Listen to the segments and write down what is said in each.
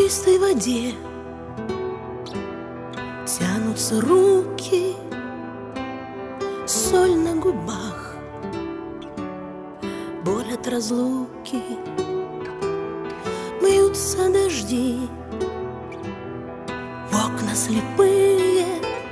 чистой воде тянутся руки, соль на губах, боль от разлуки, мьются дожди, в окна слепые.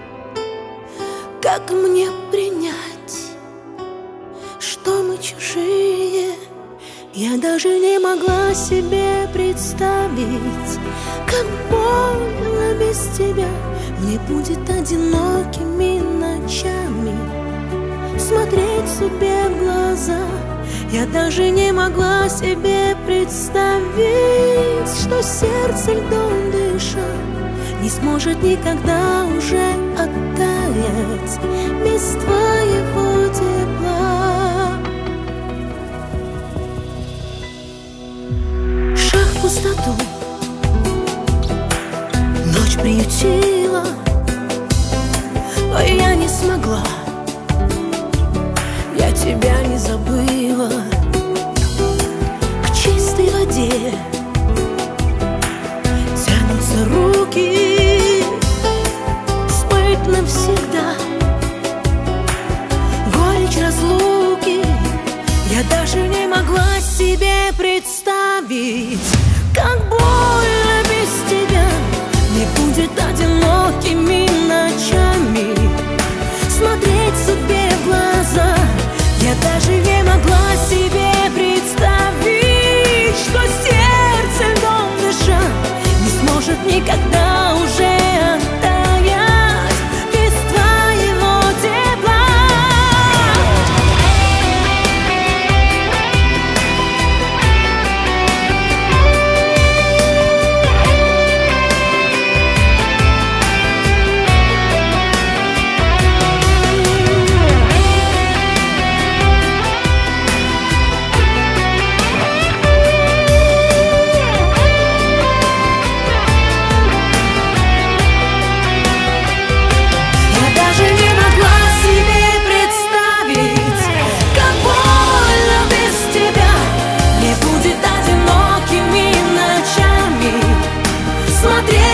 Как мне принять, что мы чужие? Я даже не могла себе представить, как больно без тебя мне будет одинокими ночами смотреть судьбе в глаза. Я даже не могла себе представить, что сердце льдом дыша не сможет никогда уже оттаять без твоего тепла. Шаг в пустоту ночь приютила, а я не смогла, я тебя не забыла. К чистой воде тянутся руки, смыть навсегда горечь разлуки. Я даже не могла себе представить, как больно без тебя мне будет одинокими ночами смотреть судьбе в глаза. Я даже не могла себе представить, что сердце льдом дыша не сможет никогда уже оттаять без твоего тепла. Смотри